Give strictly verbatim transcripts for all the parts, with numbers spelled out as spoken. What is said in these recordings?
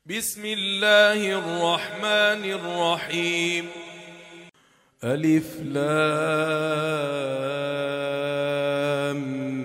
بسم الله الرحمن الرحيم. ألف لام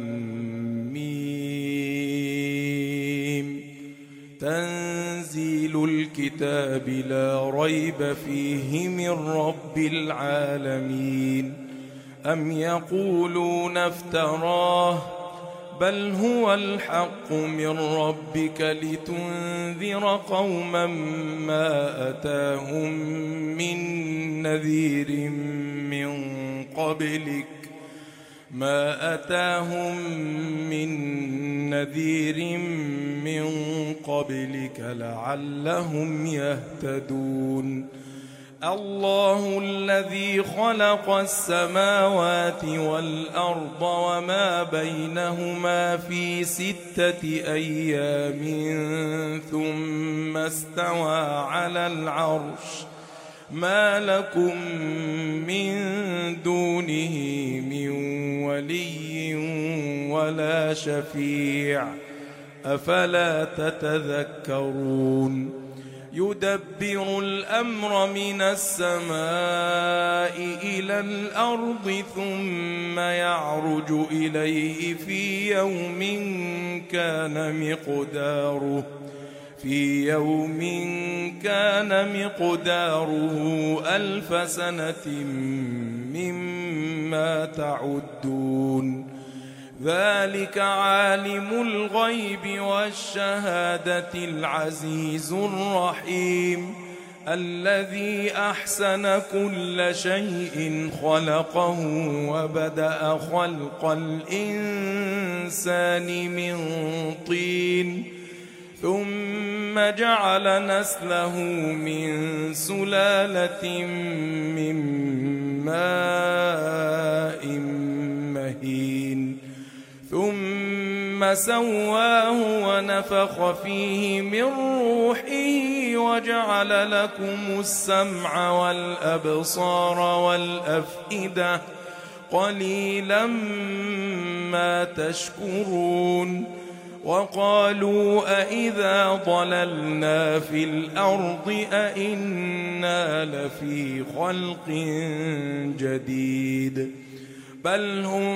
ميم. تنزيل الكتاب لا ريب فيه من رب العالمين. أم يقولون افتراه بل هو الحق من ربك لتنذر قوما ما أتاهم من نذير من قبلك ما أتاهم من نذير من قبلك لعلهم يهتدون. الله الذي خلق السماوات والأرض وما بينهما في ستة أيام ثم استوى على العرش ما لكم من دونه من ولي ولا شفيع أفلا تتذكرون. يدبر الأمر من السماء إلى الأرض ثم يعرج إليه في يوم كان مقداره في يوم كان مقداره ألف سنة مما تعدون. ذلك عالم الغيب والشهادة العزيز الرحيم الذي أحسن كل شيء خلقه وبدأ خلق الإنسان من طين ثم جعل نسله من سلالة من ماء مهين ثم سواه ونفخ فيه من روحه وجعل لكم السمع والأبصار والأفئدة قليلا ما تشكرون. وقالوا أإذا ضللنا في الأرض أإنا لفي خلق جديد بل هم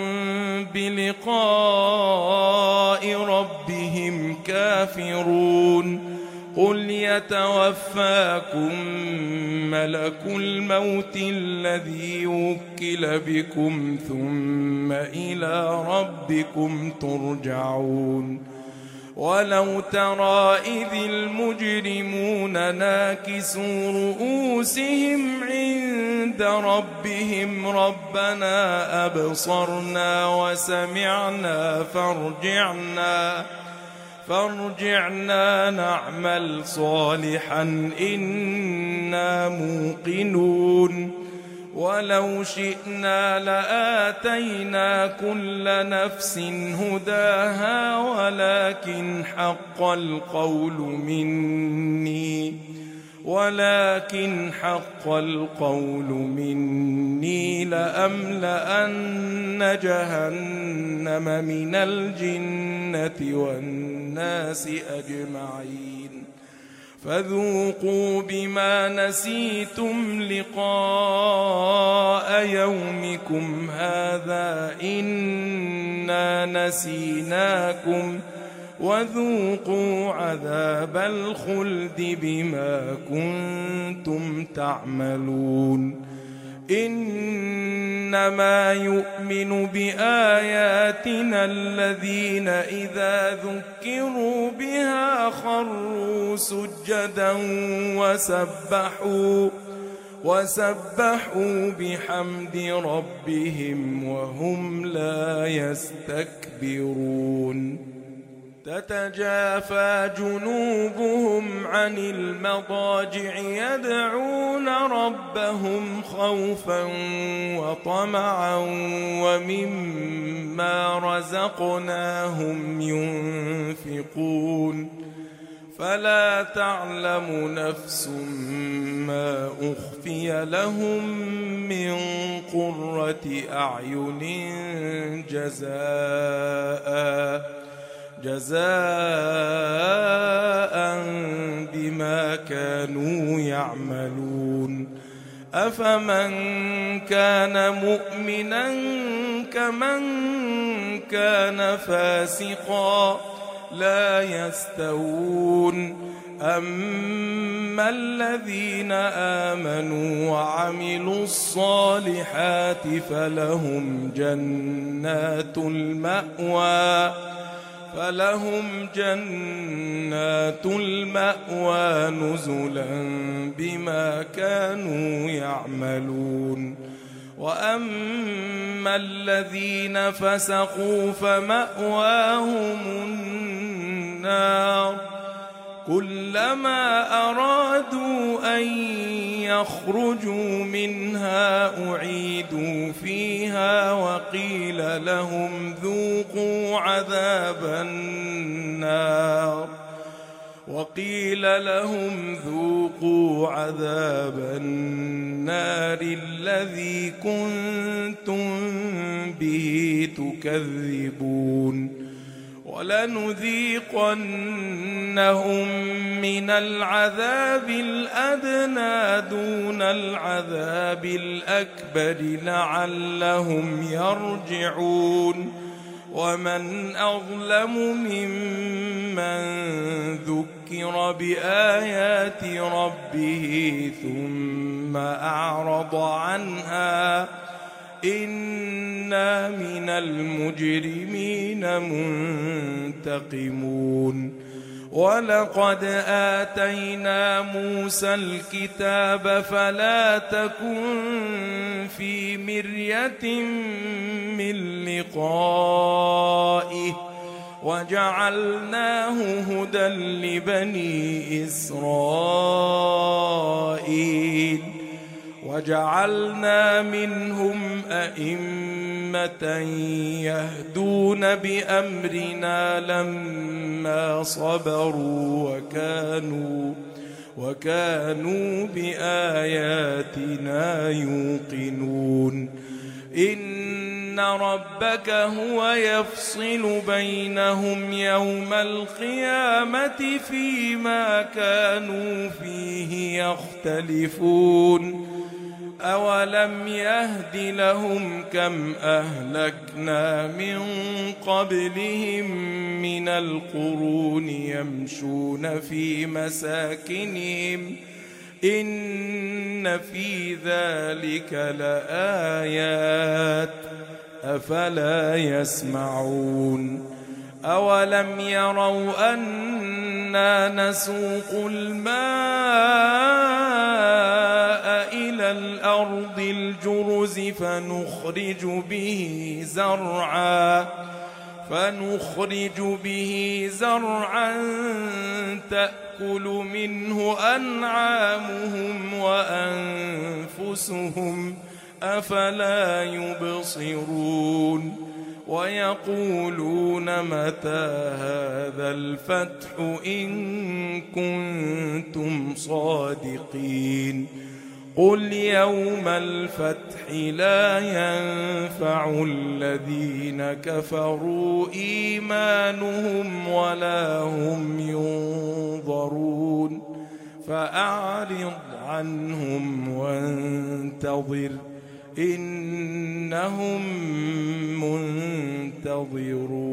بلقاء ربهم كافرون. قل يتوفاكم ملك الموت الذي وكل بكم ثم إلى ربكم ترجعون. ولو ترى إذ المجرمون ناكسوا رؤوسهم عند ربهم ربنا أبصرنا وسمعنا فارجعنا فارجعنا نعمل صالحا إنا موقنون. ولو شئنا لآتينا كل نفس هداها ولكن حق القول مني ولكن حق القول مني لأملأن جهنم من الجنة والناس أجمعين. فذوقوا بما نسيتم لقاء يومكم هذا إنا نسيناكم وذوقوا عذاب الخلد بما كنتم تعملون. إنما يؤمن بآياتنا الذين إذا ذكروا بها خروا سجدا وسبحوا وسبحوا بحمد ربهم وهم لا يستكبرون. تتجافى جنوبهم عن المضاجع يدعون ربهم خوفا وطمعا ومما رزقناهم ينفقون. فلا تعلم نفس ما أخفي لهم من قرة أعين جزاء جزاء بما كانوا يعملون. أفمن كان مؤمنا كمن كان فاسقا لا يستوون. أما الذين آمنوا وعملوا الصالحات فلهم جنات المأوى فلهم جنات المأوى نزلا بما كانوا يعملون. وأما الذين فسقوا فمأواهم النار كلما أرادوا أن يخرجوا منها أعيدوا فيها وقيل لهم ذوقوا عذاب النار وقيل لهم ذوقوا عذاب النار الذي كنتم به تكذبون. ولنذيقنهم من العذاب الأدنى دون العذاب الأكبر لعلهم يرجعون. ومن أظلم ممن ذكر بآيات ربه ثم أعرض عنها إنا من المجرمين منتقمون. ولقد آتينا موسى الكتاب فلا تكن في مرية من لقائه وجعلناه هدى لبني إسرائيل وجعلنا منهم أئمة يهدون بأمرنا لما صبروا وكانوا وكانوا بآياتنا يوقنون. إن ربك هو يفصل بينهم يوم القيامة فيما كانوا فيه يختلفون. أولم يهد لهم كم أهلكنا من قبلهم من القرون يمشون في مساكنهم إن في ذلك لآيات أفلا يسمعون. أولم يروا أنا نسوق الماء إلى الأرض الجرز فنخرج به زرعا فنخرج به زرعا تأكل منه أنعامهم وأنفسهم أفلا يبصرون. ويقولون متى هذا الفتح إن كنتم صادقين. قل يوم الفتح لا ينفع الذين كفروا إيمانهم ولا هم ينظرون فأعرض عنهم وانتظر إنهم منتظرون.